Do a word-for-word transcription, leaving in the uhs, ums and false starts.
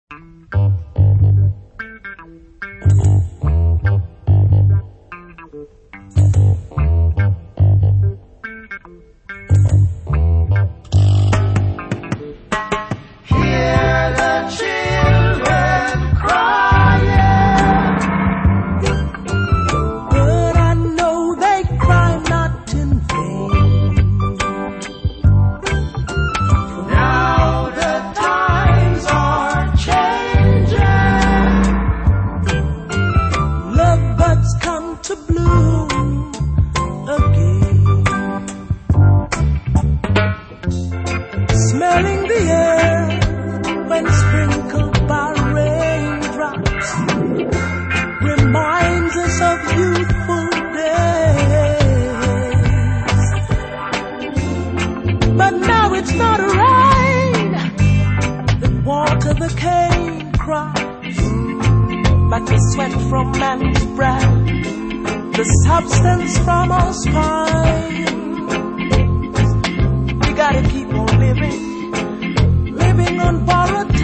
Smelling the air when sprinkled by raindrops reminds us of youthful days. But now it's not a rain that water the cane crops, but the sweat from man's brow, the substance from our spine. We gotta keep on living, living on borrowed